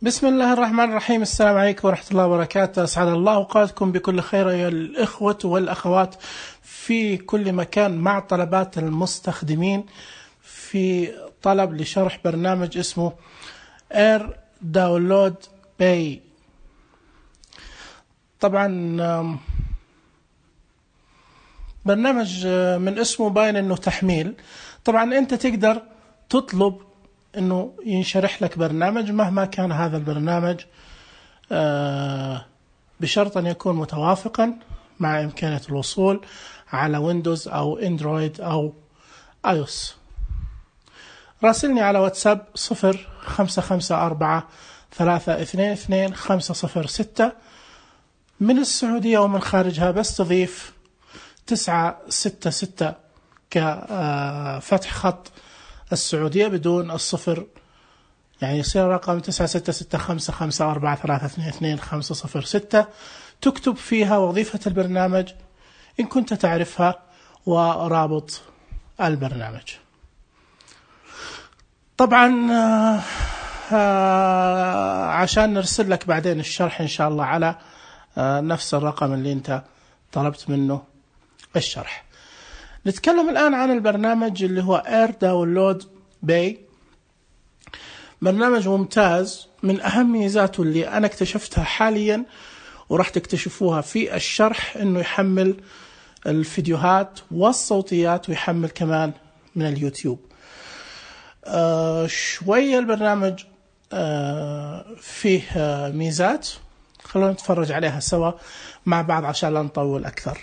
بسم الله الرحمن الرحيم. السلام عليكم ورحمة الله وبركاته. أسعد الله أوقاتكم بكل خير أيها الإخوة والأخوات في كل مكان مع طلبات المستخدمين في طلب لشرح برنامج اسمه اير داونلود باي. طبعا برنامج من اسمه باين انه تحميل. طبعا انت تقدر تطلب انه ينشرح لك برنامج مهما كان هذا البرنامج بشرط ان يكون متوافقا مع امكانية الوصول على ويندوز او اندرويد او ايوس. راسلني على واتساب 0554-322-506 من السعودية ومن خارجها، بس تضيف 966 كفتح خط السعودية بدون الصفر، يعني يصير رقم 9665543222506. تكتب فيها وظيفة البرنامج إن كنت تعرفها ورابط البرنامج. طبعا عشان نرسل لك بعدين الشرح إن شاء الله على نفس الرقم اللي انت طلبت منه الشرح. نتكلم الآن عن البرنامج اللي هو اير داونلود باي. برنامج ممتاز، من أهم ميزاته اللي أنا اكتشفتها حاليا وراح تكتشفوها في الشرح إنه يحمل الفيديوهات والصوتيات ويحمل كمان من اليوتيوب. شوية البرنامج فيه ميزات، خلونا نتفرج عليها سوا مع بعض عشان لا نطول أكثر.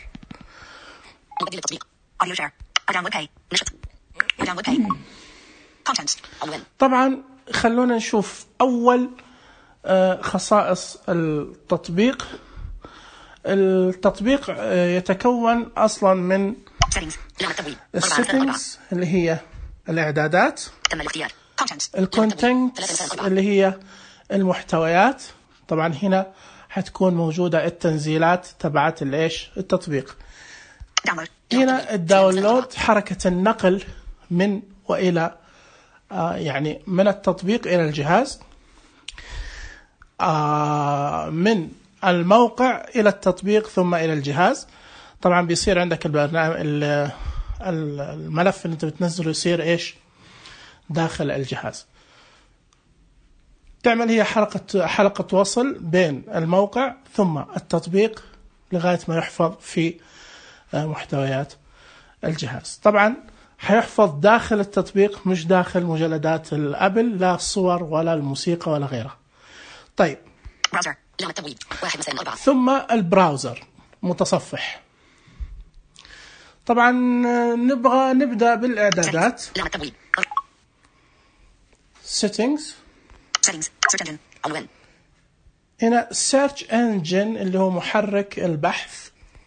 طبعا خلونا نشوف أول خصائص التطبيق. التطبيق يتكون أصلا من السيتنجز اللي هي الإعدادات، الكونتنت اللي هي المحتويات. طبعا هنا حتكون موجودة التنزيلات تبعت التطبيق. هنا الداونلود، حركة النقل من وإلى يعني من التطبيق إلى الجهاز، من الموقع إلى التطبيق ثم إلى الجهاز. طبعا بيصير عندك البرنامج الملف اللي انت بتنزله يصير داخل الجهاز. تعمل هي حلقة وصل بين الموقع ثم التطبيق لغاية ما يحفظ في محتويات الجهاز. طبعا حيحفظ داخل التطبيق مش داخل مجلدات الأبل، لا الصور ولا الموسيقى ولا غيرها. طيب، ثم البراوزر متصفح. طبعا نبغى نبدأ بالإعدادات. settings. هنا search engine اللي هو محرك البحث.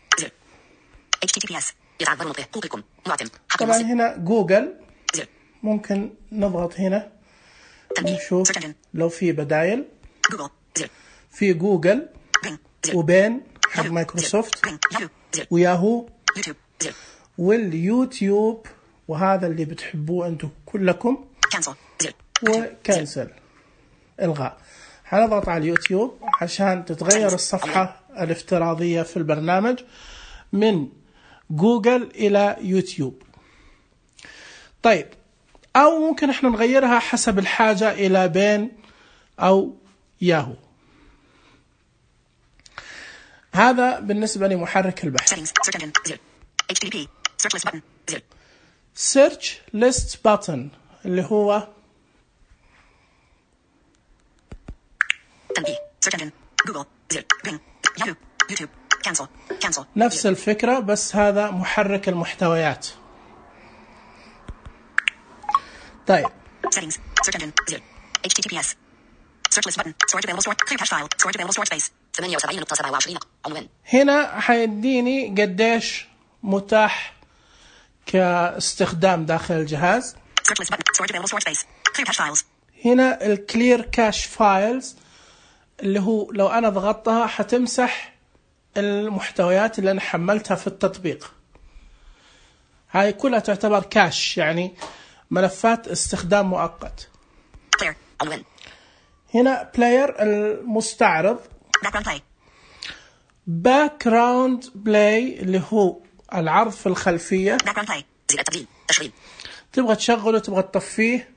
طبعا هنا جوجل، ممكن نضغط هنا نشوف لو في بدايل. في جوجل وبين حق مايكروسوفت وياهو واليوتيوب، وهذا اللي بتحبوه أنتم كلكم، وكنسل إلغاء. هنضغط على اليوتيوب عشان تتغير الصفحة الافتراضية في البرنامج من جوجل إلى يوتيوب. طيب، أو ممكن احنا نغيرها حسب الحاجة إلى بين أو ياهو. هذا بالنسبة لمحرك البحث. search list button اللي هو نفس الفكرة، بس هذا محرك المحتويات. طيب، هنا حيديني قديش متاح كاستخدام داخل الجهاز. هنا الكلير كاش فايلز اللي هو لو أنا ضغطتها حتمسح المحتويات اللي أنا حملتها في التطبيق. هاي كلها تعتبر كاش، يعني ملفات استخدام مؤقت. هنا بلاير المستعرض، باكراوند بلاي اللي هو العرض في الخلفية. تبغى تشغله تبغى تطفيه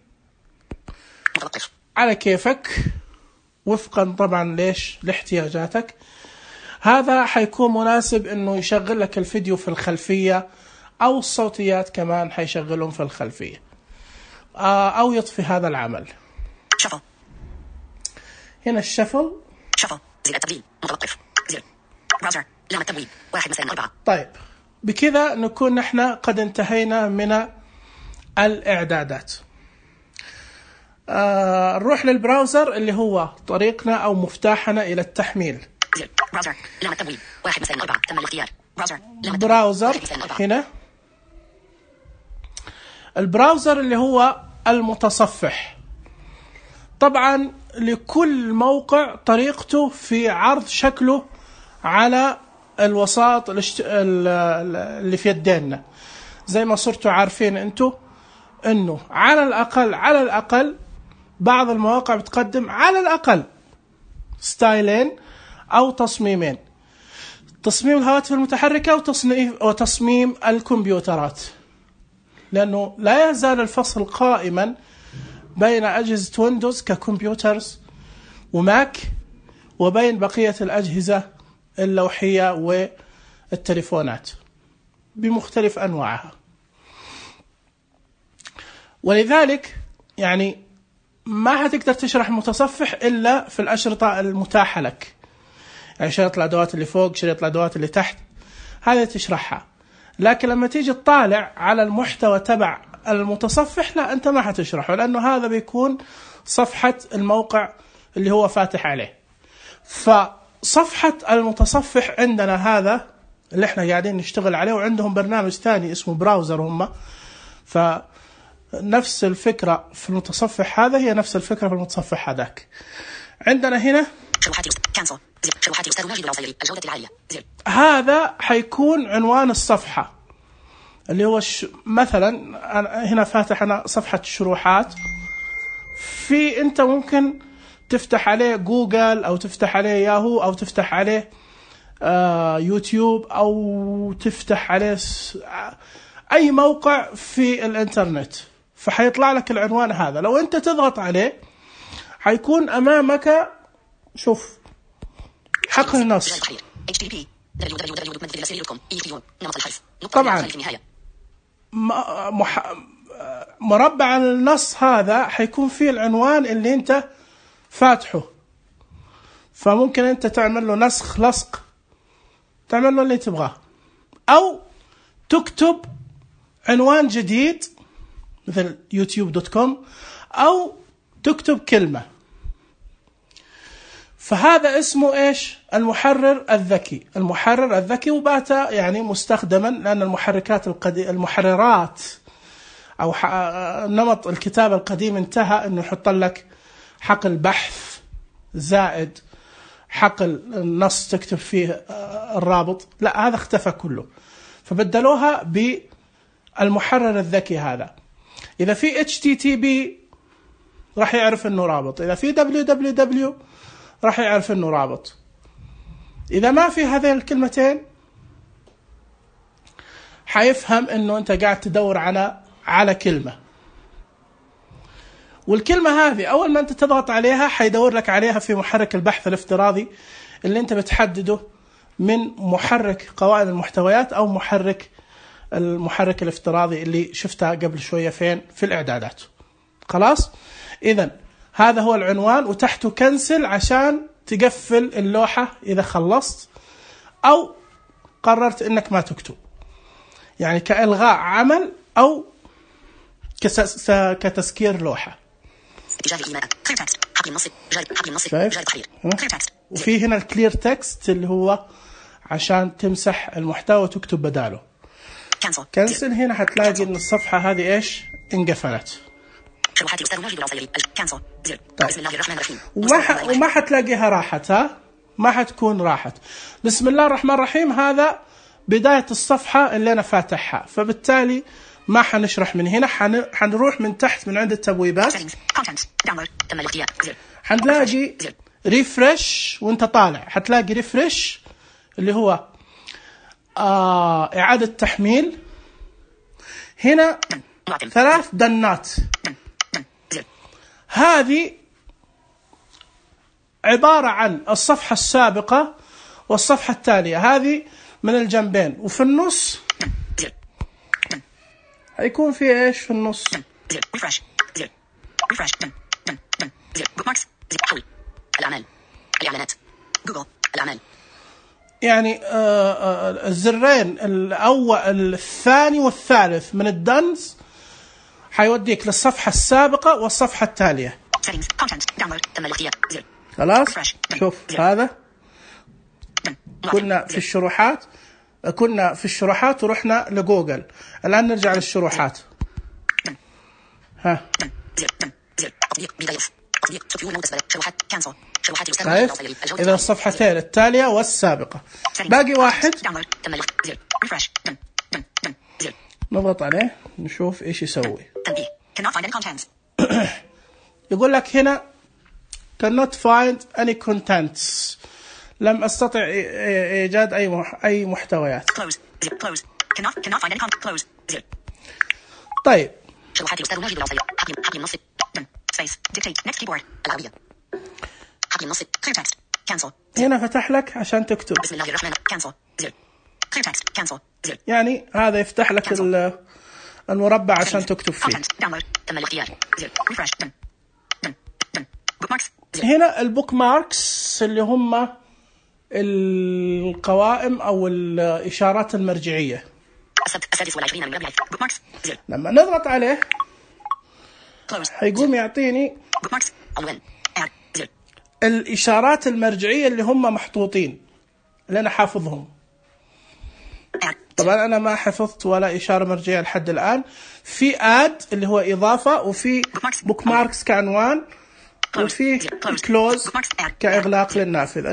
على كيفك وفقا طبعا ليش لاحتياجاتك. هذا حيكون مناسب انه يشغل لك الفيديو في الخلفية او الصوتيات كمان حيشغلهم في الخلفية، او يطفي هذا العمل. هنا الشفل زر التبديل متوقف، زر براوزر لام التبويب 1/4. طيب بكذا نكون نحن قد انتهينا من الإعدادات. نروح للبراوزر اللي هو طريقنا أو مفتاحنا إلى التحميل. زر براوزر لام التبويب 1/4. تم الاختيار. براوزر هنا البراوزر اللي هو المتصفح. طبعا لكل موقع طريقته في عرض شكله على الوساط اللي في يدينا. زي ما صرتوا عارفين انتوا انه على الاقل بعض المواقع بتقدم على الاقل ستايلين او تصميمين: تصميم الهواتف المتحركة وتصميم الكمبيوترات، لانه لا يزال الفصل قائما بين أجهزة ويندوز ككمبيوترز وماك وبين بقية الأجهزة اللوحية والتليفونات بمختلف أنواعها. ولذلك يعني ما هتقدر تشرح المتصفح إلا في الأشرطة المتاحة لك، يعني شريط الأدوات اللي فوق، شريط الأدوات اللي تحت، هذه تشرحها. لكن لما تيجي تطالع على المحتوى تبع المتصفح لا، أنت ما حتشرحه، لأنه هذا بيكون صفحة الموقع اللي هو فاتح عليه. فصفحة المتصفح عندنا هذا اللي احنا قاعدين نشتغل عليه، وعندهم برنامج ثاني اسمه براوزر هم، فنفس الفكرة في المتصفح هذا هي نفس الفكرة في المتصفح هذاك. عندنا هنا هذا حيكون عنوان الصفحة اللي هو مثلا هنا فاتح أنا صفحة الشروحات، في أنت ممكن تفتح عليه جوجل أو تفتح عليه ياهو أو تفتح عليه يوتيوب أو تفتح عليه أي موقع في الإنترنت، فحيطلع لك العنوان هذا. لو أنت تضغط عليه حيكون أمامك شوف حقل النص. طبعا مربع النص هذا حيكون فيه العنوان اللي انت فاتحه، فممكن انت تعمل له نسخ لصق، تعمل له اللي تبغاه، او تكتب عنوان جديد مثل youtube.com او تكتب كلمة. فهذا اسمه ايش؟ المحرر الذكي. المحرر الذكي وبات يعني مستخدما لأن المحررات أو نمط الكتابة القديم انتهى، إنه يحط لك حقل بحث زائد حقل النص تكتب فيه الرابط، لا هذا اختفى كله، فبدلوها بالمحرر الذكي هذا. إذا في HTTP راح يعرف إنه رابط، إذا في www راح يعرف إنه رابط. إذا ما في هذين الكلمتين حيفهم إنه أنت قاعد تدور على كلمة، والكلمة هذه أول ما أنت تضغط عليها حيدور لك عليها في محرك البحث الافتراضي اللي أنت بتحدده من محرك قواعد المحتويات أو المحرك الافتراضي اللي شفتها قبل شوية فين في الإعدادات. خلاص، إذن هذا هو العنوان، وتحته كنسل عشان تقفل اللوحة إذا خلصت أو قررت إنك ما تكتب، يعني كإلغاء عمل أو كتسكير لوحة. وفي هنا الكلير تكست اللي هو عشان تمسح المحتوى وتكتب بداله. كنسل. هنا حتلاقي إن الصفحة هذه إيش انقفلت. وما حتلاقيها راحت، ما حتكون راحت. بسم الله الرحمن الرحيم هذا بداية الصفحة اللي أنا فاتحها، فبالتالي ما حنشرح من هنا، حنروح من تحت من عند التبويبات، حنلاقي ريفرش وانت طالع، حتلاقي ريفرش اللي هو إعادة تحميل. هنا 3 دنات، هذه عبارة عن الصفحة السابقة والصفحة التالية، هذه من الجنبين، وفي النص هيكون في ايش في النص؟ الإعلانات جوجل الأعمال. يعني الزرين الأول الثاني والثالث من الدنز حيوديك للصفحة السابقة والصفحة التالية. خلاص شوف هذا كنا في الشروحات ورحنا لجوجل، الآن نرجع للشروحات. ها طيب إذا الصفحتين التالية والسابقة، باقي واحد نضغط عليه نشوف إيش يسوي. يقول لك هنا cannot find any contents، لم أستطع إيجاد أي محتويات. طيب هنا فتح لك عشان تكتب، بسم الله الرحمن كانسل زر clear text cancel زر، يعني هذا يفتح لك المربع عشان تكتب فيه. تم الاختيار زر ريفرش دن هنا البوك ماركس اللي هم القوائم أو الإشارات المرجعية. لما نضغط عليه هيقوم يعطيني الإشارات المرجعية اللي هم محطوطين اللي أنا حافظهم. طبعا أنا ما حفظت ولا إشارة مرجعية لحد الآن. في آد اللي هو إضافة، وفي بوك ماركس كعنوان، وفي كلوز كإغلاق للنافذة.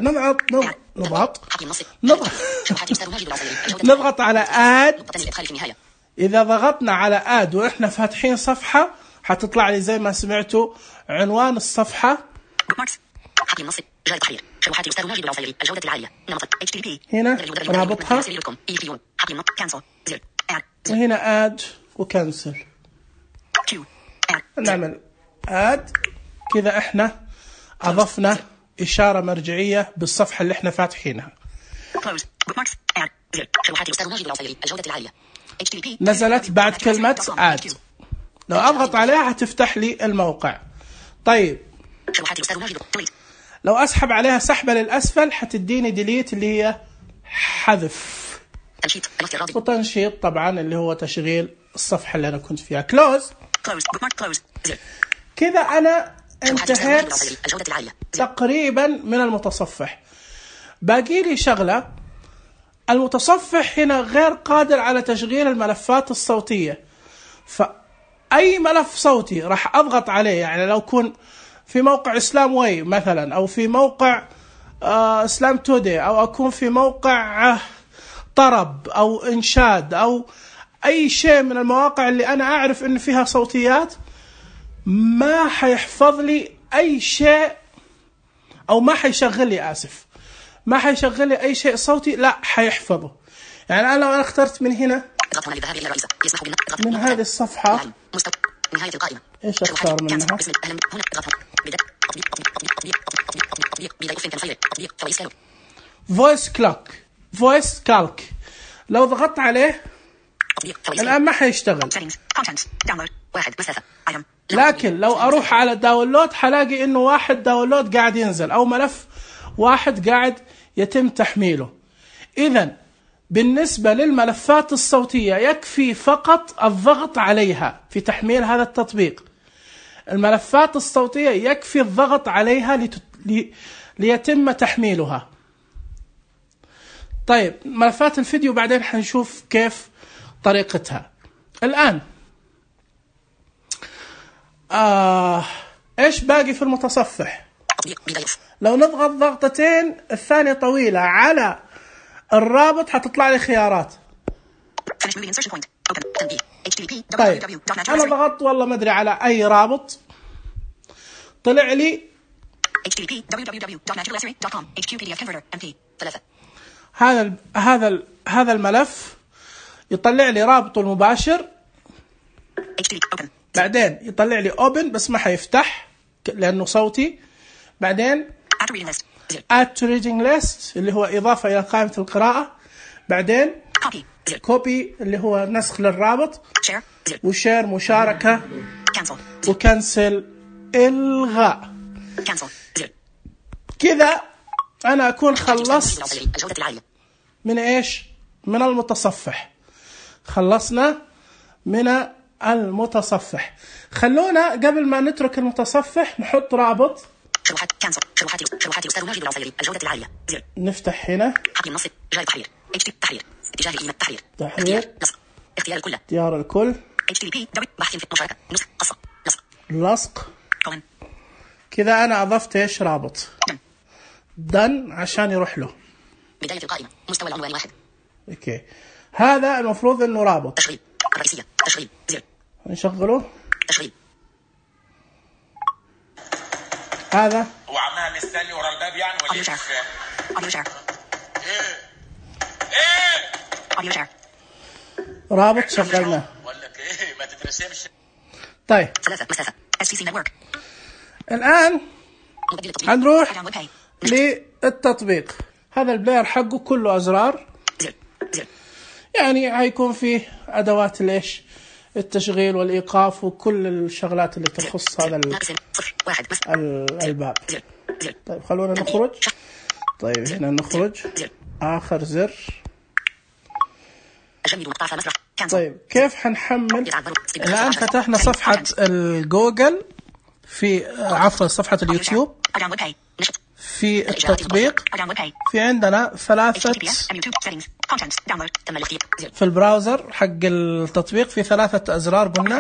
نضغط على آد. إذا ضغطنا على آد وإحنا فاتحين صفحة حتطلع لي زي ما سمعتوا عنوان الصفحة. هنا رابطها، وهنا آد وكنسل. نعمل آد كذا، إحنا أضفنا إشارة مرجعية بالصفحة اللي إحنا فاتحينها. نزلت بعد كلمة آد، لو أضغط عليها هتفتح لي الموقع. طيب لو أسحب عليها سحبة للأسفل حتديني ديليت اللي هي حذف، وتنشيط طبعا اللي هو تشغيل الصفحة اللي أنا كنت فيها. كلوز. كذا أنا انتهيت تقريبا من المتصفح. باقي لي شغلة، المتصفح هنا غير قادر على تشغيل الملفات الصوتية، فأي ملف صوتي راح أضغط عليه. يعني لو كن في موقع إسلام واي مثلا، أو في موقع إسلام تودي، أو أكون في موقع طرب أو إنشاد أو أي شيء من المواقع اللي أنا أعرف إن فيها صوتيات، ما حيحفظ لي أي شيء، أو ما حيشغل لي، ما حيشغل لي أي شيء صوتي، لا حيحفظه. يعني أنا لو أنا اخترت من هنا من هذه الصفحة نهاية القائمة، إيش أختار منها؟ فويس كالك. لو ضغطت عليه الآن ما حيشتغل، لكن لو أروح على داونلود حلاقي إنه واحد داونلود قاعد ينزل، أو ملف واحد قاعد يتم تحميله. إذن بالنسبة للملفات الصوتية يكفي فقط الضغط عليها في تحميل هذا التطبيق. الملفات الصوتية يكفي الضغط عليها ليتم تحميلها. طيب ملفات الفيديو بعدين حنشوف كيف طريقتها. الآن إيش باقي في المتصفح؟ لو نضغط ضغطتين الثانية طويلة على الرابط حتطلع لي خيارات. طيب أنا ضغطت والله ما أدري على أي رابط، طلع لي HTTP www.naturalessary.com HQ PDF converter MP 3. هذا الملف يطلع لي رابطه المباشر. HTTP open. بعدين يطلع لي open بس ما حيفتح لأنه صوتي. بعدين Add to reading list. add to reading list اللي هو إضافة إلى قائمة القراءة. بعدين Copy. copy اللي هو نسخ للرابط. Share. وشير مشاركة. Cancel. وكنسل إلغاء. Cancel. كذا أنا أكون خلصت الجودة العالية. من إيش؟ من المتصفح. خلصنا من المتصفح. خلونا قبل ما نترك المتصفح نحط رابط. شروحات كانسل. شروحات الأستاذ ماجد العصيري الجودة العالية. نفتح هنا. حقل النص. جاي تحرير. تحرير. اتجاه الإيميل تحرير. نسخ. اختيار الكل. اختيار الكل. HTTP بحث في مشاركة. نسخ قصة. لصق. كومن. كذا أنا أضفت إيش رابط. done عشان يروح له. بداية القائمة. مستوى العنوان 1. اوكي. هذا المفروض انه رابط. تشغيل. الرئيسية. تشغيل. زر. نشغله. تشغيل. هذا هو عمها مستني ورا الباب يعني ولا ايه؟ اوديو شير. اوديو شير. رابط شغلناه. بقول لك ايه ما تترسمش. طيب 3 مسافة SCC نتورك. الآن هنروح للتطبيق. هذا البلاير حقه كله أزرار. يعني هيكون فيه أدوات ليش التشغيل والإيقاف وكل الشغلات اللي تخص هذا الباب. طيب خلونا نخرج. طيب هنا نخرج. آخر زر. طيب كيف حنحمل؟ الآن فتحنا صفحة الجوجل في عفوا صفحة اليوتيوب. في التطبيق في عندنا 3 في البراوزر حق التطبيق في 3 أزرار قلنا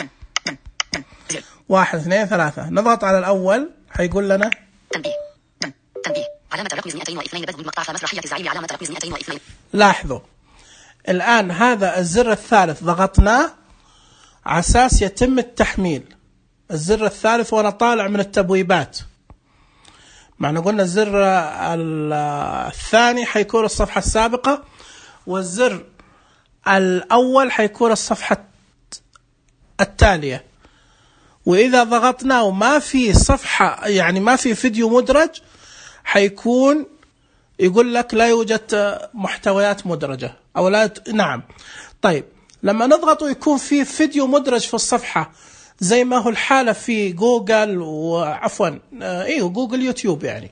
1 2 3. نضغط على الأول حيقول لنا تنبيه علامة الرقم 202 بدء مقطع مسرحية الزعيم علامة الرقم 202. لاحظوا الآن هذا الزر الثالث ضغطناه على أساس يتم التحميل. الزر الثالث وأنا طالع من التبويبات. معنى قلنا الزر الثاني حيكون الصفحة السابقة والزر الأول حيكون الصفحة التالية. وإذا ضغطنا وما في صفحة يعني ما في فيديو مدرج حيكون يقول لك لا يوجد محتويات مدرجة أو لا نعم. طيب لما نضغط ويكون في فيديو مدرج في الصفحة زي ما هو الحالة في جوجل وعفوا جوجل يوتيوب يعني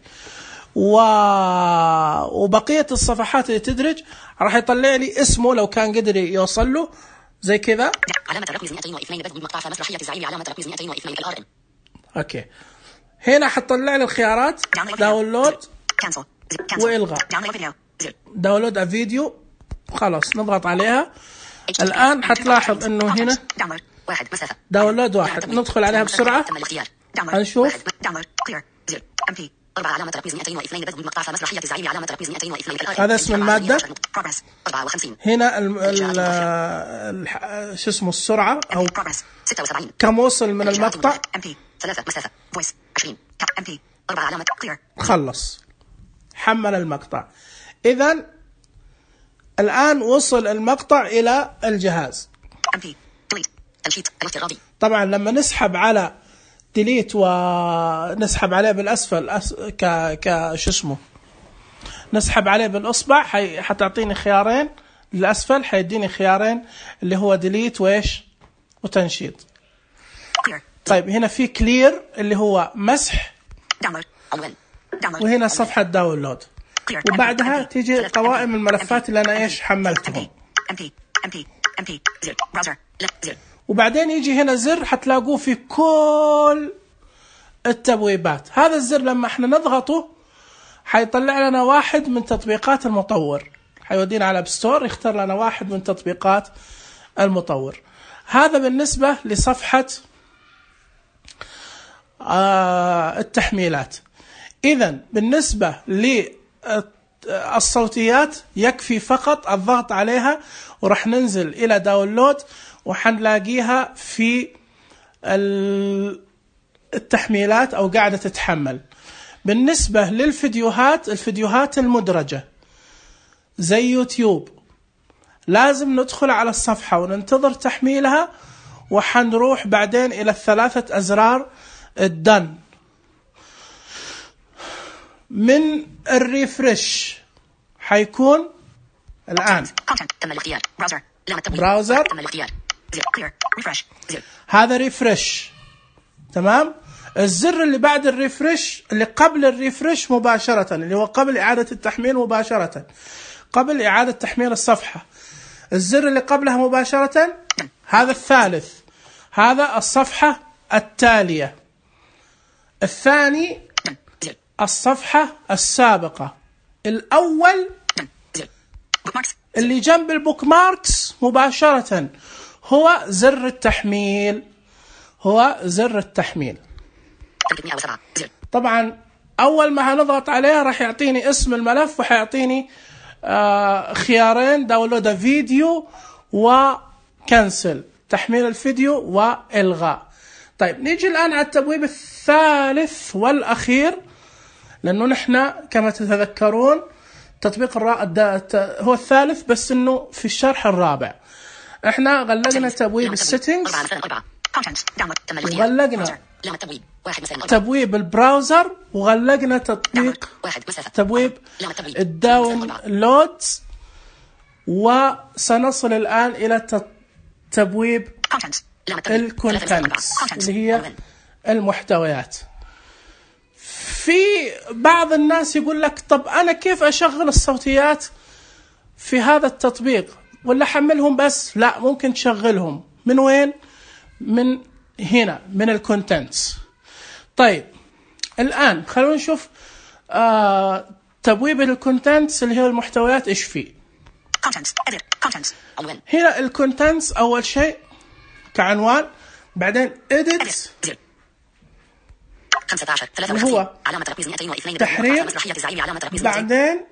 وبقية الصفحات اللي تدرج راح يطلع لي اسمه لو كان قدر يوصل له زي كذا. علامة الرقم 202 بدء مقطع مسرحية الزعيم علامة الرقم 202 الRN. اوكي هنا حتطلع لي الخيارات داونلود وإلغاء. داونلود الفيديو خلاص نضغط عليها. الآن حتلاحظ انه هنا داونلود 1 ندخل عليها بسرعة هنشوف. هذا اسم المادة. هنا شو اسمه السرعة أو كم وصل من المقطع. خلص حمل المقطع. إذن الآن وصل المقطع إلى الجهاز. طبعا لما نسحب على ديليت ونسحب عليه بالأسفل شو اسمه نسحب عليه بالأصبع حتعطيني خيارين. للأسفل حيديني خيارين اللي هو ديليت وإيش وتنشيط. طيب هنا في كلير اللي هو مسح وهنا صفحة داونلود وبعدها تيجي قوائم الملفات اللي أنا إيش حملتهم. وبعدين يجي هنا زر حتلاقوه في كل التبويبات. هذا الزر لما احنا نضغطه حيطلع لنا واحد من تطبيقات المطور. حيودينا على اب ستور يختار لنا واحد من تطبيقات المطور. هذا بالنسبة لصفحة التحميلات. إذن بالنسبة للصوتيات يكفي فقط الضغط عليها ورح ننزل إلى داونلود وحنلاقيها في التحميلات أو قاعدة تتحمل. بالنسبة للفيديوهات، الفيديوهات المدرجة زي يوتيوب، لازم ندخل على الصفحة وننتظر تحميلها، وحنروح بعدين إلى الثلاثة أزرار الدن. من الريفرش حيكون الآن تم الاختيار. براوزر، تم الاختيار. ريفرش. هذا ريفرش. تمام. الزر اللي بعد الريفرش، اللي قبل الريفرش مباشرة، اللي هو قبل إعادة التحميل مباشرة، قبل إعادة تحميل الصفحة، الزر اللي قبلها مباشرة هذا الثالث، هذا الصفحة التالية. الثاني الصفحة السابقة. الأول اللي جنب البوك ماركس مباشرة هو زر التحميل، هو زر التحميل. طبعا أول ما هنضغط عليها راح يعطيني اسم الملف، وحيعطيني خيارين: داونلود فيديو وكنسل، تحميل الفيديو وإلغاء. طيب نيجي الآن على التبويب الثالث والأخير، لأنه نحن كما تتذكرون تطبيق هو الثالث، بس إنه في الشرح الرابع. احنا غلقنا تبويب السيتنجز، وغلقنا تبويب البراوزر، وغلقنا تبويب الداونلود، وسنصل الآن إلى تبويب الكونتنتس اللي هي المحتويات. في بعض الناس يقول لك طب أنا كيف أشغل الصوتيات في هذا التطبيق، ولا حملهم بس؟ لا، ممكن تشغلهم. من وين؟ من هنا، من الكونتنتس. طيب الآن خلونا نشوف تبويب الكونتنتس اللي هي المحتويات إيش فيه. هنا الكونتنتس أول شيء كعنوان، بعدين edit اللي هو تحرير، بعدين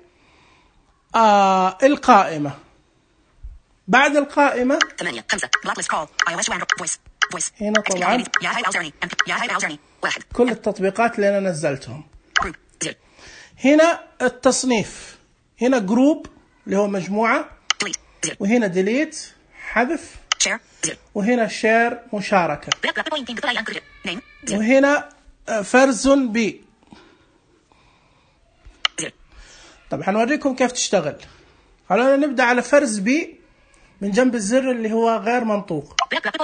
القائمة، بعد القائمة هنا طبعا كل التطبيقات اللي أنا نزلتهم. هنا التصنيف، هنا جروب اللي هو مجموعة، وهنا delete حذف، وهنا شير مشاركة، وهنا فرزن بي. طب حنوريكم كيف تشتغل. خلونا نبدأ على فرز بي من جنب الزر اللي هو غير منطوق.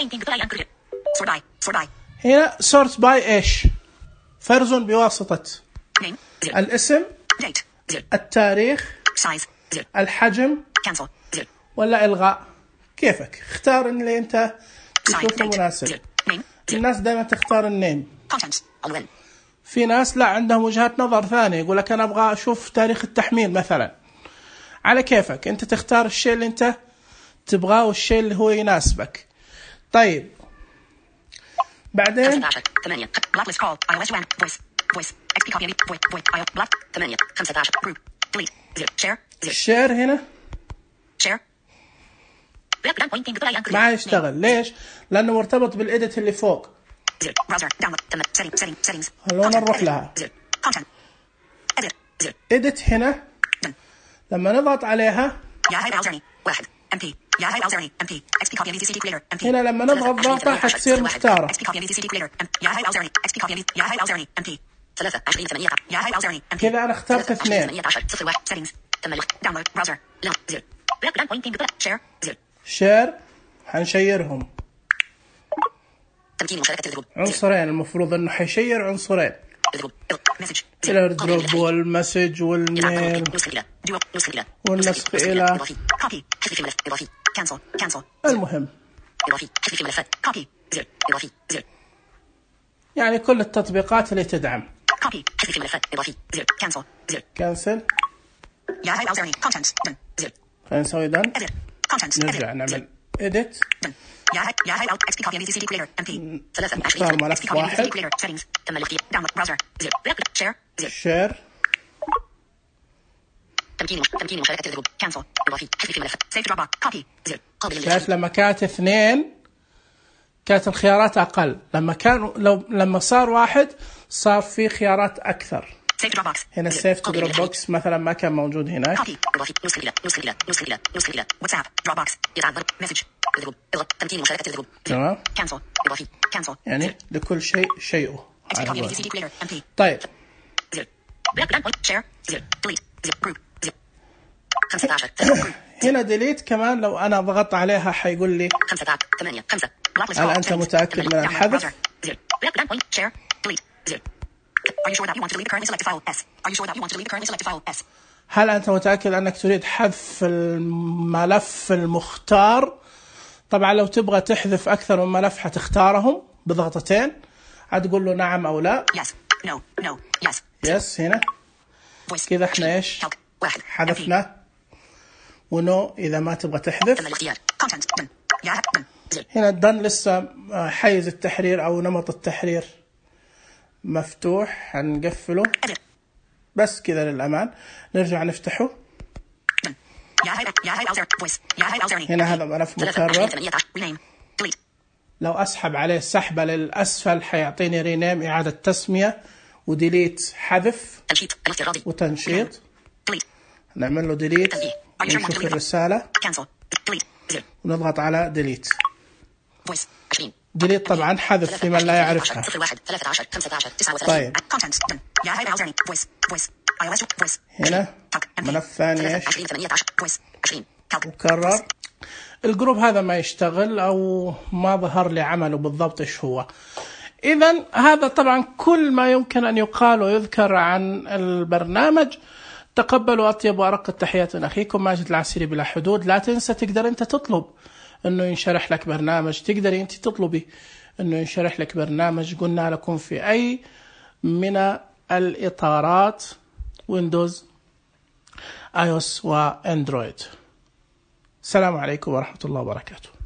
هنا sort by ايش؟ فرزن بواسطة الاسم، التاريخ، الحجم، ولا إلغاء، كيفك. اختار اللي انت تشوفه مناسب. الناس دائما تختار النيم. في ناس لا، عندهم وجهات نظر ثانية، يقول لك أنا أبغى أشوف تاريخ التحميل مثلا. على كيفك، أنت تختار الشيء اللي أنت تبغاه والشيء اللي هو يناسبك. طيب بعدين شير هنا ما يشتغل. ليش؟ لأنه مرتبط بالإيديت اللي فوق. خلونا نروح لها. إيديت هنا لما نضغط عليها، هنا لما نضغط ضغطة حتصير مختارة. كذا أنا اخترت 2. شير حنشيرهم عنصرين، المفروض انه حيشير عنصرين، الايردروب والمسج والميل والنسخ الى المهم، يعني كل التطبيقات اللي تدعم. كانسل. خلينا نسوي دن. نرجع نعمل edit. نختار ملف واحد. share. شايف لما كانت 2 كانت الخيارات أقل، لما صار 1 صار في خيارات أكثر. Save to Dropbox. هنا سيف تو دروب بوكس مثلا ما كان موجود هناك. Copy. إضافي. نسخة جديدة. نسخة جديدة. نسخة جديدة. نسخة جديدة. WhatsApp. Dropbox. يتعب. Message. الذهب. اضغط. تمكين مشاركة الذهب. تمام. Cancel. إضافي. Cancel. يعني لكل شيء شيئه. Exit copy of VCD creator. MP. طيب Zero. Share. Zero. Delete. Zero. Group. Zero. 15. هنا ديليت كمان لو أنا ضغطت عليها حيقول لي 5 8 5. هل أنت متأكد من الحذف؟ Share. Delete. Zero. Are you sure that you want to delete the currently selected file? S. Are you sure that you want to delete the currently selected file? S. هل أنت متأكد أنك تريد حذف الملف المختار؟ طبعا لو تبغى تحذف أكثر من ملف حتختارهم بضغطتين، هتقول له نعم أو لا. Yes. No. No. Yes. يس هنا Voice. كذا احنا ايش حذفنا، ونو إذا ما تبغى تحذف. Content. Done. Yeah. Done. Zero. هنا الدن لسه حيز التحرير أو نمط التحرير مفتوح، هنقفله Edit. بس كذا للأمان. نرجع نفتحه. Done. Yeah. Browser. Voice. Yeah. Browser. هنا هذا ملف مكرر. Rename. Delete. لو أسحب عليه سحبة للأسفل حيعطيني رينيم إعادة تسمية، وديليت حذف تنشيط. الافتراضي. وتنشيط. Delete. نعمل له ديليت ونشوف الرسالة Cancel. Delete. Zero. ونضغط على ديليت. Voice. 20. ديليت طبعا حذف لمن لا يعرفها. 01 13 15 39. طيب. Content. Done. Yeah. Browser. Voice. iOS. Voice. هنا ملف ثاني ايش 20 18. Voice. 20. مكرر. الجروب هذا ما يشتغل أو ما ظهر لي عمله بالضبط إيش هو. إذن هذا طبعا كل ما يمكن أن يقال ويذكر عن البرنامج. تقبلوا أطيب وأرق التحيات من أخيكم ماجد العسيري بلا حدود. لا تنسى تقدر أنت تطلب أنه ينشرح لك برنامج، تقدري أنت تطلبي أنه ينشرح لك برنامج قلنا لكم في أي من الإطارات ويندوز iOS وأندرويد. السلام عليكم ورحمة الله وبركاته.